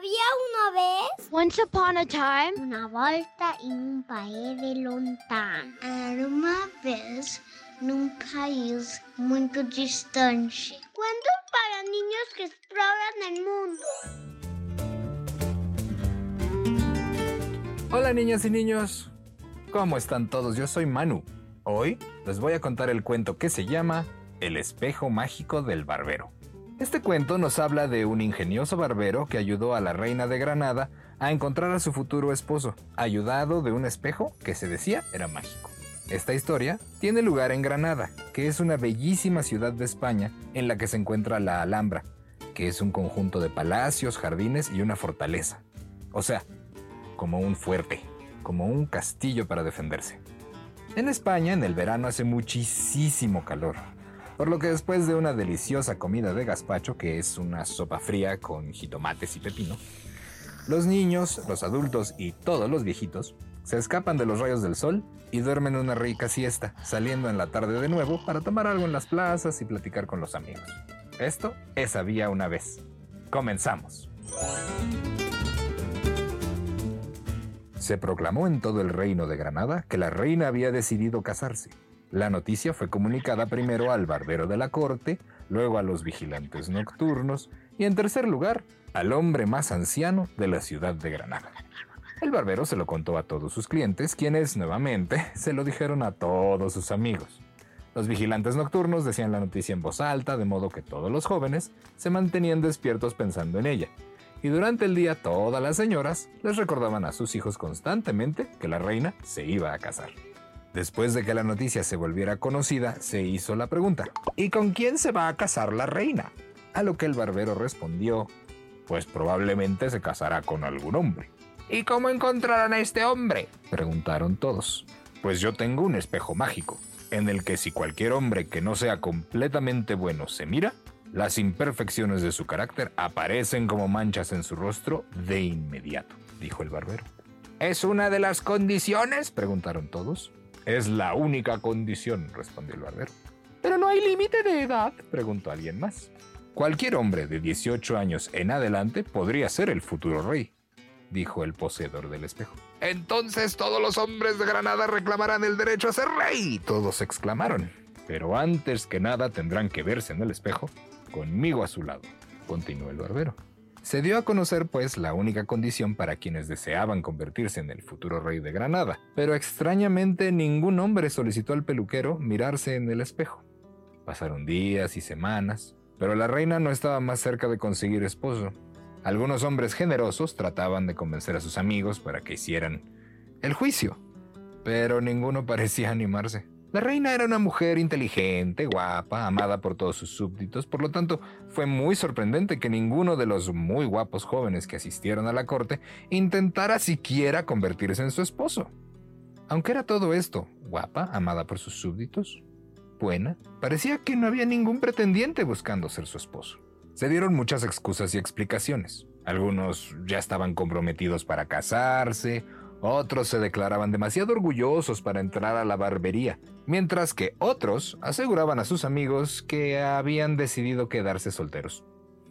Había una vez, Once upon a time, una volta in un paese lontano. Era uma vez num país muito distante. Cuentos para niños que exploran el mundo. Hola niñas y niños, ¿cómo están todos? Yo soy Manu. Hoy les voy a contar el cuento que se llama El espejo mágico del barbero. Este cuento nos habla de un ingenioso barbero que ayudó a la reina de Granada a encontrar a su futuro esposo, ayudado de un espejo que se decía era mágico. Esta historia tiene lugar en Granada, que es una bellísima ciudad de España en la que se encuentra la Alhambra, que es un conjunto de palacios, jardines y una fortaleza. O sea, como un fuerte, como un castillo para defenderse. En España, en el verano hace muchísimo calor, por lo que después de una deliciosa comida de gazpacho, que es una sopa fría con jitomates y pepino, los niños, los adultos y todos los viejitos se escapan de los rayos del sol y duermen una rica siesta, saliendo en la tarde de nuevo para tomar algo en las plazas y platicar con los amigos. Esto es Había una vez. ¡Comenzamos! Se proclamó en todo el reino de Granada que la reina había decidido casarse. La noticia fue comunicada primero al barbero de la corte, luego a los vigilantes nocturnos y, en tercer lugar, al hombre más anciano de la ciudad de Granada. El barbero se lo contó a todos sus clientes, quienes, nuevamente, se lo dijeron a todos sus amigos. Los vigilantes nocturnos decían la noticia en voz alta, de modo que todos los jóvenes se mantenían despiertos pensando en ella. Y durante el día todas las señoras les recordaban a sus hijos constantemente que la reina se iba a casar. Después de que la noticia se volviera conocida, se hizo la pregunta: ¿y con quién se va a casar la reina? A lo que el barbero respondió: pues probablemente se casará con algún hombre. ¿Y cómo encontrarán a este hombre?, preguntaron todos. Pues yo tengo un espejo mágico, en el que si cualquier hombre que no sea completamente bueno se mira, las imperfecciones de su carácter aparecen como manchas en su rostro de inmediato, dijo el barbero. ¿Es una de las condiciones?, preguntaron todos. Es la única condición, respondió el barbero. ¿Pero no hay límite de edad?, preguntó alguien más. Cualquier hombre de 18 años en adelante podría ser el futuro rey, dijo el poseedor del espejo. Entonces todos los hombres de Granada reclamarán el derecho a ser rey, todos exclamaron. Pero antes que nada tendrán que verse en el espejo conmigo a su lado, continuó el barbero. Se dio a conocer, pues, la única condición para quienes deseaban convertirse en el futuro rey de Granada, pero extrañamente ningún hombre solicitó al peluquero mirarse en el espejo. Pasaron días y semanas, pero la reina no estaba más cerca de conseguir esposo. Algunos hombres generosos trataban de convencer a sus amigos para que hicieran el juicio, pero ninguno parecía animarse. La reina era una mujer inteligente, guapa, amada por todos sus súbditos, por lo tanto, fue muy sorprendente que ninguno de los muy guapos jóvenes que asistieron a la corte intentara siquiera convertirse en su esposo. Aunque era todo esto, guapa, amada por sus súbditos, buena, parecía que no había ningún pretendiente buscando ser su esposo. Se dieron muchas excusas y explicaciones. Algunos ya estaban comprometidos para casarse, otros se declaraban demasiado orgullosos para entrar a la barbería, mientras que otros aseguraban a sus amigos que habían decidido quedarse solteros.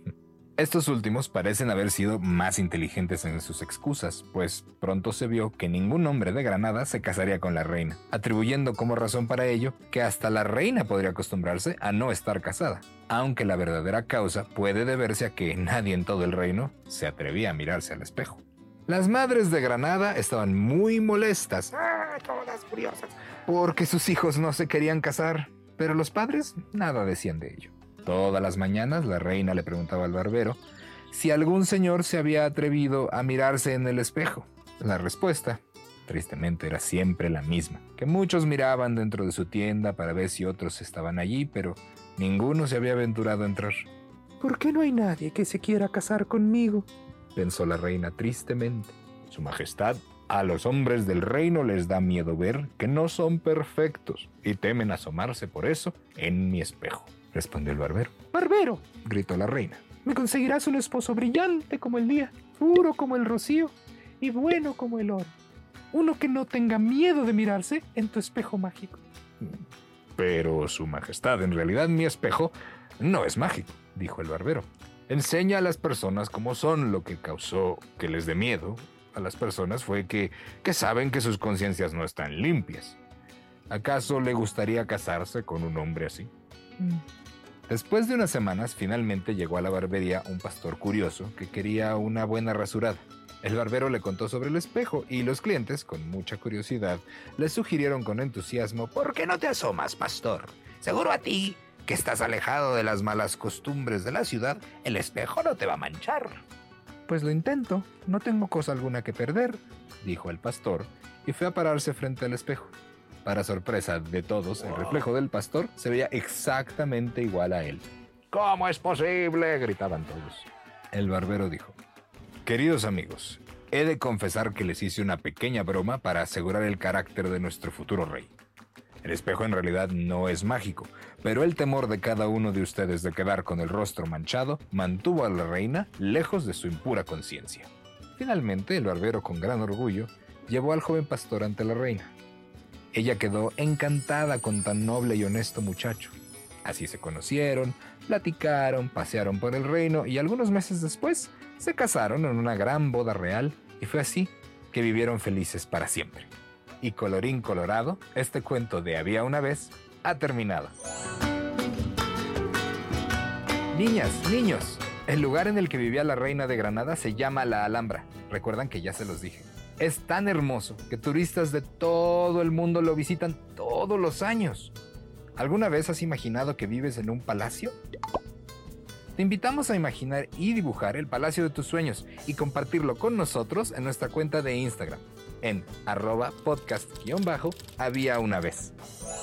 Estos últimos parecen haber sido más inteligentes en sus excusas, pues pronto se vio que ningún hombre de Granada se casaría con la reina, atribuyendo como razón para ello que hasta la reina podría acostumbrarse a no estar casada, aunque la verdadera causa puede deberse a que nadie en todo el reino se atrevía a mirarse al espejo. Las madres de Granada estaban muy molestas, todas furiosas, porque sus hijos no se querían casar, pero los padres nada decían de ello. Todas las mañanas la reina le preguntaba al barbero si algún señor se había atrevido a mirarse en el espejo. La respuesta, tristemente, era siempre la misma, que muchos miraban dentro de su tienda para ver si otros estaban allí, pero ninguno se había aventurado a entrar. ¿Por qué no hay nadie que se quiera casar conmigo?, pensó la reina tristemente. Su Majestad, a los hombres del reino les da miedo ver que no son perfectos y temen asomarse por eso en mi espejo, respondió el barbero. ¡Barbero!, gritó la reina. Me conseguirás un esposo brillante como el día, puro como el rocío y bueno como el oro. Uno que no tenga miedo de mirarse en tu espejo mágico. Pero, Su Majestad, en realidad mi espejo no es mágico, dijo el barbero. Enseña a las personas cómo son. Lo que causó que les dé miedo a las personas fue que saben que sus conciencias no están limpias. ¿Acaso le gustaría casarse con un hombre así? Después de unas semanas, finalmente llegó a la barbería un pastor curioso que quería una buena rasurada. El barbero le contó sobre el espejo y los clientes, con mucha curiosidad, le sugirieron con entusiasmo: ¿por qué no te asomas, pastor? Seguro a ti, que estás alejado de las malas costumbres de la ciudad, el espejo no te va a manchar. Pues lo intento, no tengo cosa alguna que perder, dijo el pastor, y fue a pararse frente al espejo. Para sorpresa de todos, el reflejo del pastor se veía exactamente igual a él. ¿Cómo es posible?, gritaban todos. El barbero dijo: queridos amigos, he de confesar que les hice una pequeña broma para asegurar el carácter de nuestro futuro rey. El espejo en realidad no es mágico, pero el temor de cada uno de ustedes de quedar con el rostro manchado mantuvo a la reina lejos de su impura conciencia. Finalmente, el barbero, con gran orgullo, llevó al joven pastor ante la reina. Ella quedó encantada con tan noble y honesto muchacho. Así se conocieron, platicaron, pasearon por el reino y algunos meses después se casaron en una gran boda real, y fue así que vivieron felices para siempre. Y colorín colorado, este cuento de Había una vez ha terminado. Niñas, niños, el lugar en el que vivía la reina de Granada se llama La Alhambra. Recuerdan que ya se los dije. Es tan hermoso que turistas de todo el mundo lo visitan todos los años. ¿Alguna vez has imaginado que vives en un palacio? Te invitamos a imaginar y dibujar el palacio de tus sueños y compartirlo con nosotros en nuestra cuenta de Instagram, en @podcast_había una vez.